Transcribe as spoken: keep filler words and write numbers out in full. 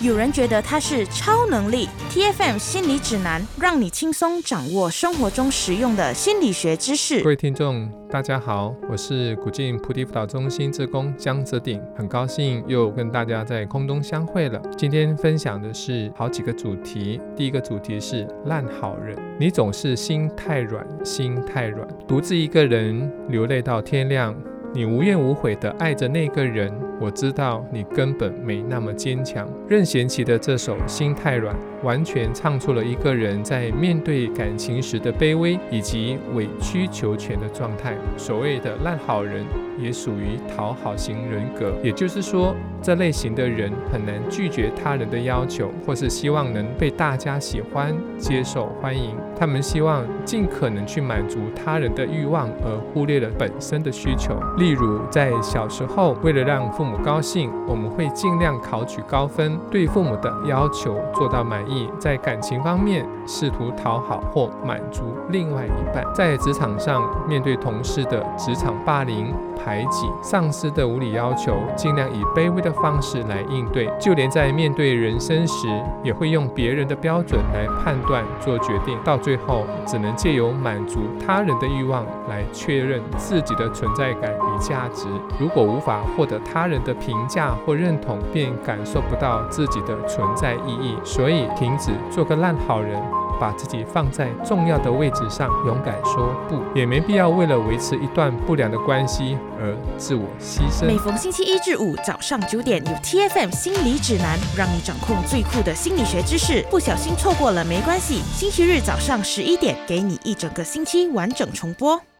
有人觉得它是超能力。 T F M 心理指南，让你轻松掌握生活中实用的心理学知识。 各位听众大家好，我是古晋菩提辅导中心志工江泽鼎，很高兴又跟大家在空中相会了。今天分享的是好几个主题，第一个主题是烂好人。你总是心太软，心太软，独自一个人流泪到天亮，你无怨无悔地爱着那个人，我知道你根本没那么坚强。任贤齐的这首《心太软》完全唱出了一个人在面对感情时的卑微以及委曲求全的状态。所谓的烂好人也属于讨好型人格，也就是说这类型的人很难拒绝他人的要求，或是希望能被大家喜欢、接受、欢迎。他们希望尽可能去满足他人的欲望，而忽略了本身的需求。例如在小时候，为了让父母高兴，我们会尽量考取高分，对父母的要求做到满意。在感情方面，试图讨好或满足另外一半。在职场上，面对同事的职场霸凌、排挤，上司的无理要求，尽量以卑微的方式来应对。就连在面对人生时，也会用别人的标准来判断做决定，到最后只能借由满足他人的欲望来确认自己的存在感与价值。如果无法获得他人的评价或认同，便感受不到自己的存在意义。所以停止做个烂好人，把自己放在重要的位置上，勇敢说不，也没必要为了维持一段不良的关系而自我牺牲。 每逢星期一至五早上九点，有 T F M 心理指南，让你掌控最酷的心理学知识。不小心错过了没关系，星期日早上十一点，给你一整个星期完整重播。